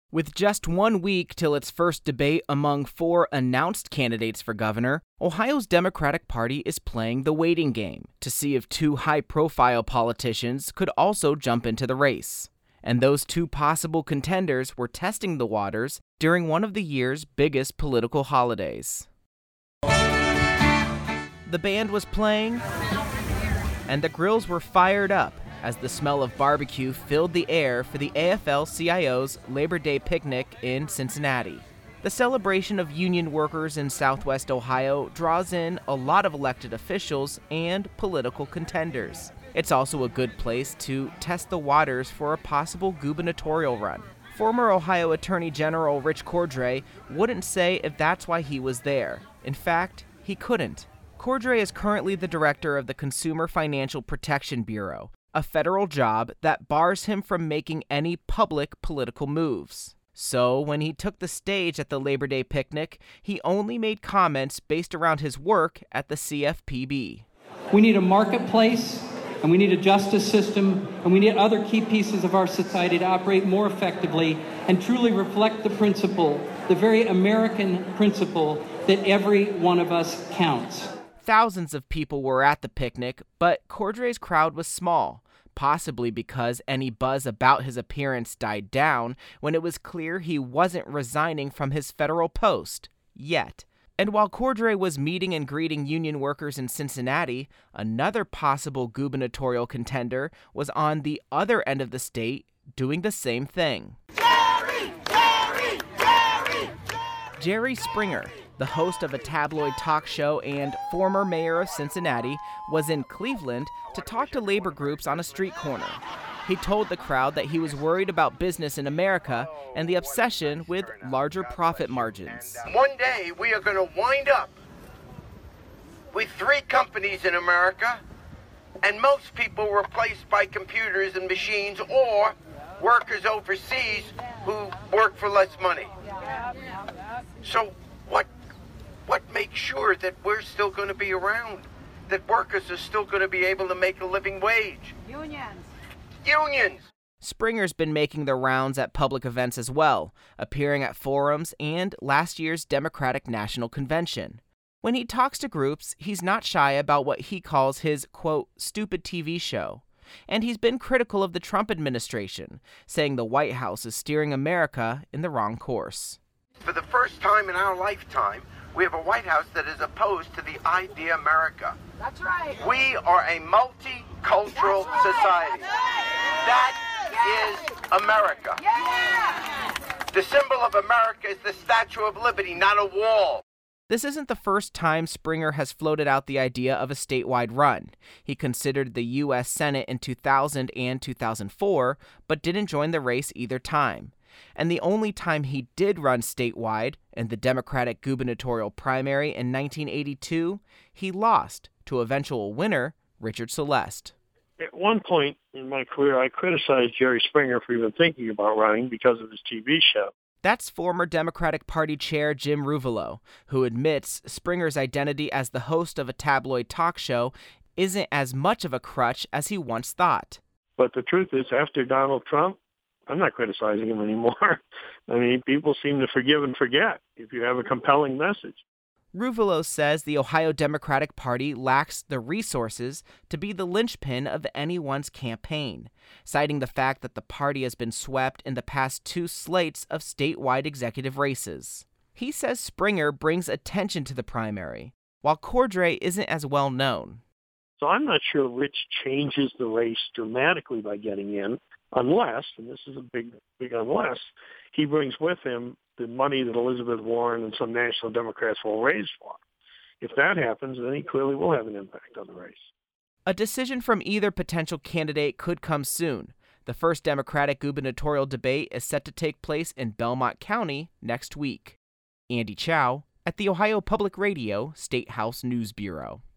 With just 1 week till its first debate among 4 announced candidates for governor, Ohio's Democratic Party is playing the waiting game to see if 2 high-profile politicians could also jump into the race. And those 2 possible contenders were testing the waters during one of the year's biggest political holidays. The band was playing, and the grills were fired up as the smell of barbecue filled the air for the AFL-CIO's Labor Day picnic in Cincinnati. The celebration of union workers in Southwest Ohio draws in a lot of elected officials and political contenders. It's also a good place to test the waters for a possible gubernatorial run. Former Ohio Attorney General Rich Cordray wouldn't say if that's why he was there. In fact, he couldn't. Cordray is currently the director of the Consumer Financial Protection Bureau, a federal job that bars him from making any public political moves. So when he took the stage at the Labor Day picnic, he only made comments based around his work at the CFPB. We need a marketplace, and we need a justice system, and we need other key pieces of our society to operate more effectively and truly reflect the principle, the very American principle, that every one of us counts. Thousands of people were at the picnic, but Cordray's crowd was small, possibly because any buzz about his appearance died down when it was clear he wasn't resigning from his federal post, yet. And while Cordray was meeting and greeting union workers in Cincinnati, another possible gubernatorial contender was on the other end of the state doing the same thing. Jerry Springer, the host of a tabloid talk show and former mayor of Cincinnati, was in Cleveland to talk to labor groups on a street corner. He told the crowd that he was worried about business in America and the obsession with larger profit margins. One day we are going to wind up with 3 companies in America, and most people replaced by computers and machines or workers overseas who work for less money. So what makes sure that we're still going to be around, that workers are still going to be able to make a living wage? Unions! Springer's been making the rounds at public events as well, appearing at forums and last year's Democratic National Convention. When he talks to groups, he's not shy about what he calls his, quote, stupid TV show. And he's been critical of the Trump administration, saying the White House is steering America in the wrong course. For the first time in our lifetime, we have a White House that is opposed to the idea America. That's right. We are a multicultural society. That is America. Yeah. The symbol of America is the Statue of Liberty, not a wall. This isn't the first time Springer has floated out the idea of a statewide run. He considered the U.S. Senate in 2000 and 2004, but didn't join the race either time. And the only time he did run statewide, in the Democratic gubernatorial primary in 1982, he lost to eventual winner Richard Celeste. At one point in my career, I criticized Jerry Springer for even thinking about running because of his TV show. That's former Democratic Party Chair Jim Ruvalo, who admits Springer's identity as the host of a tabloid talk show isn't as much of a crutch as he once thought. But the truth is, after Donald Trump, I'm not criticizing him anymore. I mean, people seem to forgive and forget if you have a compelling message. Ruvalo says the Ohio Democratic Party lacks the resources to be the linchpin of anyone's campaign, citing the fact that the party has been swept in the past 2 slates of statewide executive races. He says Springer brings attention to the primary, while Cordray isn't as well known. So I'm not sure Rich changes the race dramatically by getting in, unless, and this is a big unless, he brings with him the money that Elizabeth Warren and some national Democrats will raise for him. If that happens, then he clearly will have an impact on the race. A decision from either potential candidate could come soon. The first Democratic gubernatorial debate is set to take place in Belmont County next week. Andy Chow at the Ohio Public Radio State House News Bureau.